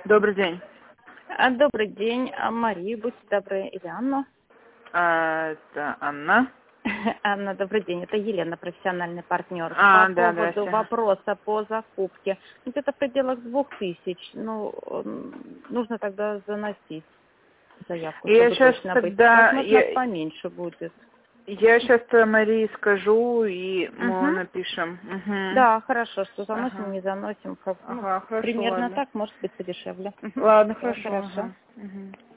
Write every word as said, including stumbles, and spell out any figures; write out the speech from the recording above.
Добрый день. А, Добрый день, а, Мария, будьте добры, или Анна? А, это Анна. Анна, добрый день, это Елена, профессиональный партнер. А, По да, поводу да. вопроса по закупке. Где-то в пределах двух тысяч, ну, м, нужно тогда заносить заявку, Я чтобы сейчас точно быть. тогда, Возможно, я, поменьше будет. я сейчас Марии скажу, и мы Угу. напишем. Угу. Да, хорошо, что заносим, Ага. не заносим. Как, ну, Ага, хорошо, примерно ладно. так, может быть, подешевле. Мгм. Ладно, Всё, хорошо, хорошо. ага. Угу.